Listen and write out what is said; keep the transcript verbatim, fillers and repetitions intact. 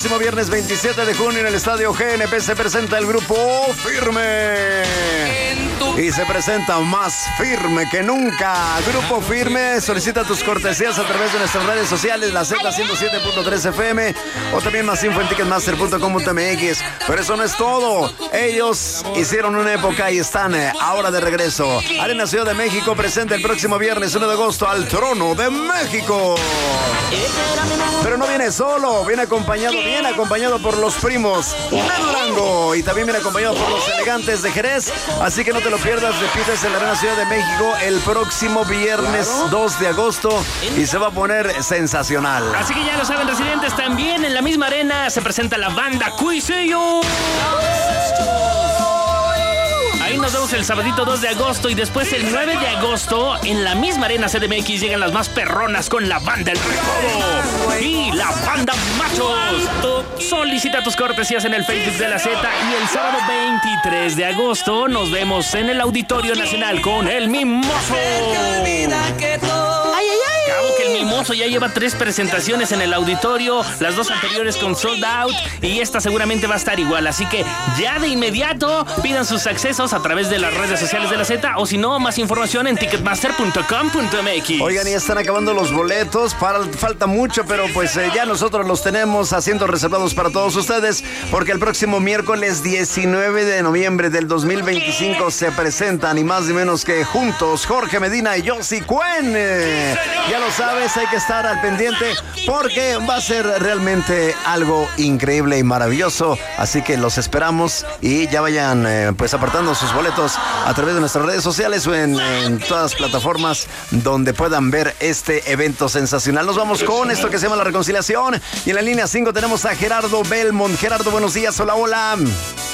próximo viernes veintisiete de junio en el Estadio G N P se presenta el grupo Firme. Y se presenta más firme que nunca. Grupo Firme, solicita tus cortesías a través de nuestras redes sociales, la Z ciento siete punto tres F M, o también más info en ticketmaster punto com punto m x. Pero eso no es todo. Ellos hicieron una época y están ahora de regreso. Arena Ciudad de México presenta el próximo viernes uno de agosto al Trono de México. Pero no viene solo, viene acompañado, viene acompañado por los primos de Durango y también viene acompañado por los Elegantes de Jerez. Así que no te lo pierdas, repites en la Arena Ciudad de México el próximo viernes dos de agosto y se va a poner sensacional. Así que ya lo saben, residentes, también en la misma arena se presenta la banda Cuisillo. Ahí nos vemos el sabadito dos de agosto y después el nueve de agosto en la misma arena C D M X llegan las más perronas con la banda El Recodo y la banda Machos. Solicita tus cortesías en el Facebook de la Z y el sábado veintitrés de agosto nos vemos en el Auditorio Nacional con El Mimoso. Cabo que El Mimoso ya lleva tres presentaciones en el auditorio, las dos anteriores con Sold Out y esta seguramente va a estar igual, así que ya de inmediato pidan sus accesos a través de las redes sociales de la Z o si no, más información en ticketmaster punto com punto m x. Oigan, ya están acabando los boletos, para, falta mucho, pero pues eh, ya nosotros los tenemos haciendo reservados para todos ustedes, porque el próximo miércoles diecinueve de noviembre del dos mil veinticinco se presentan, y más ni menos que juntos, Jorge Medina y Josie Cuen. Eh, ya lo sabes, hay que estar al pendiente porque va a ser realmente algo increíble y maravilloso, así que los esperamos y ya vayan eh, pues apartando sus boletos a través de nuestras redes sociales o en, en todas las plataformas donde puedan ver este evento sensacional. Nos vamos con esto que se llama La Reconciliación y en la línea cinco tenemos a Gerardo Belmont. Gerardo, buenos días, hola, hola.